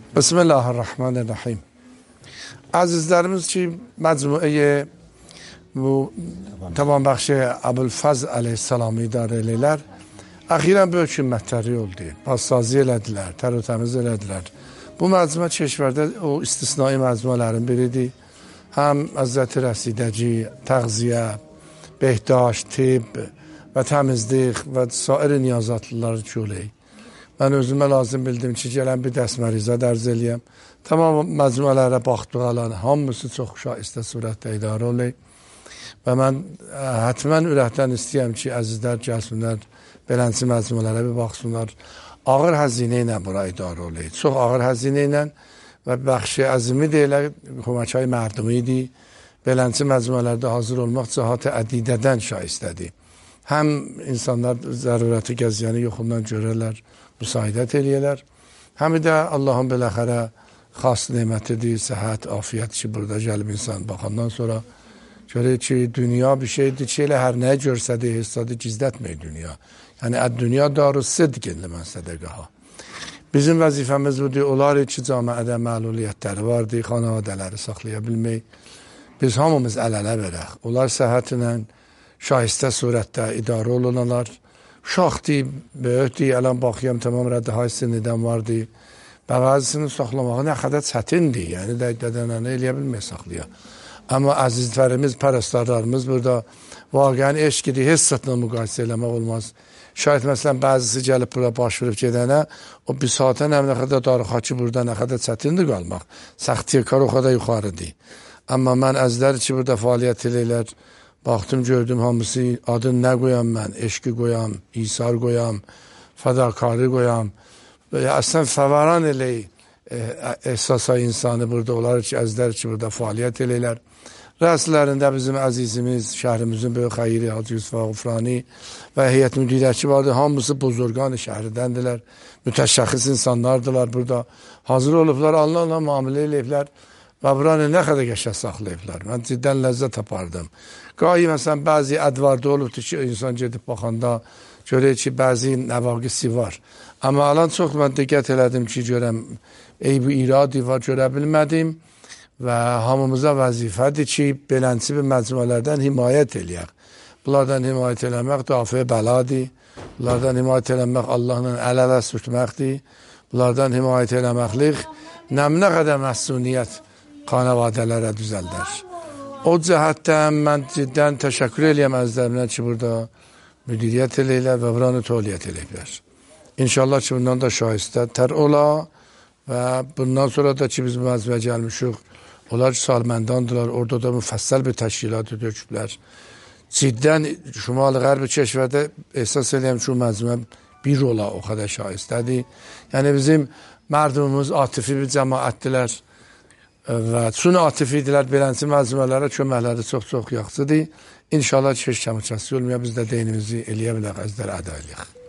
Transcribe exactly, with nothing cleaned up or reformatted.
Bismillahirrahmanirrahim. Azizlerimiz ki mecmueye bu Taban Bəxşi Əbülfəzl əleyhissalamı idarə eləyirlər. Əxirən böyük hümmətləri oldu. Bazsazi elədilər, tərotəmiz elədilər. Bu məcmua Keşvərdə o istisnai məcmuələrin biridir. Həm Həzrəti Rəsidəci, təğziyə, behdaş, tibb və təmizlik və sair niyazatlıları çölək. Mən özümə lazım bildim ki, gələn bir dəst mərizə dərz eləyəm. Tamam məcmuələrə baxdıqalan hamısı çox şaistə surətdə idarə olay. Və mən ə, hətmən ürəkdən istəyəm ki, əzizlər gəlsinlər, belənçi məcmuələrə bir baxsınlar. Ağır həzinə ilə bura idarə olay. Çox ağır həzinə ilə və bəxşi əzimi deyilə, Hüməkay mərdumi idi. Belənçi məcmuələrdə hazır olmaq cəhat-ı ədidədən şaistədir. Həm insanlar zərurəti gəziyəni yoxundan görərlər, müsaidət eləyərlər. Həm də Allahın beləxərə xas nemətidir, səhət, afiyyət ki, burada gəlib insan baxandan sonra görək ki, dünya bir şeydir ki, elə hər nəyə görsədi, hessadı gizlətmək dünya. Yəni, əd-dünya darı sidqinli mən sədəqəha. Bizim vəzifəmiz budur, onlar ki, camiədə məluliyyətləri vardır, xanavədələri saxlaya bilmək. Biz hamımız əl-ələ verək. Onlar səhətlə, şahistə surətdə idarə olunanlar, uşaqdır, böyükdür, ələn baxıyam, tamam rəddihay sinnidən vardır. Bəvazisini saxlamağı nə qədər çətindir, yəni dəqiqədənəni eləyə bilmək saxlaya. Amma əzizlərimiz, pərəstlarlarımız burada vaqəən eşqidir, hissatla müqayisə eləmək olmaz. Şayət məsələn, bəzisi gəlib bura baş verib gedənə, o bir saata nə qədər darıxaqı burada nə qədər çətindir qalmaq. Səxtiyə kar o qədər yuxarıdır. Amma mən əzizlər ki, burada fəaliyyət eləyirlər, baxdım, gördüm, hamısı adını nə qoyam mən, eşqi qoyam, isar qoyam, fədakarı qoyam. Əslən, fəvaran eləyik, ehsasa insanı burada olar ki, əzizlər ki, burada fəaliyyət eləyirlər. Rəslərində bizim əzizimiz, şəhrimizin böyük xeyri, Hacı Yusuf Ağufrani və heyət müdirəki vardır. Hamısı buzurqan şəhridəndirlər, mütəşəxxis insanlardılar burada. Hazır olublar, Allah-Allah müamilə eləyiblər və buranı nə qədər qəşəng saxlayıblar. Mən ciddən ləzzət tapardım. Qahi məsələn, bəzi ədvarda olubdur ki, insan gedib baxanda görək ki, bəzi nəvaqisi var. Amma alan çox mən diqqət elədim ki, görəm, eybi iradi var, görə bilmədim. Və hamımıza vəzifədir ki, belənçi bir məcmuələrdən himayət eləyək. Bunlardan himayət eləmək dafiə bəladır. Bunlardan himayət eləmək Allahla əl-ələ sürtməkdir. Bunlardan himayət eləməklik nəminə qədər məsuliyyət xanavadələrə düzəldər. O cəhətdən mən ciddən təşəkkür eləyəm əzizlərimdən ki, burada müdiriyyət eləyirlər və buranı toliyyət eləyirlər. İnşallah ki, bundan da şahistə tər ola və bundan sonra da ki, biz bu məcmuəyə gəlmişik. Onlar salməndandılar, orada da müfəssəl bir təşkilatı döküblər. Ciddən Şimal-Qərbi Keşvərdə ehsas eləyəm ki, məcmuə bir ola o qədər şahistədir. Yəni bizim mərdumumuz atifi bir cəmaətdilər və çün atifidirlər, belənçi məcmuələrə köməkləri çox-çox yaxşıdır. İnşallah ki, heç kəmi kəsi olmaya biz də deynimizi eləyə bilək, əzlər əda eləyək.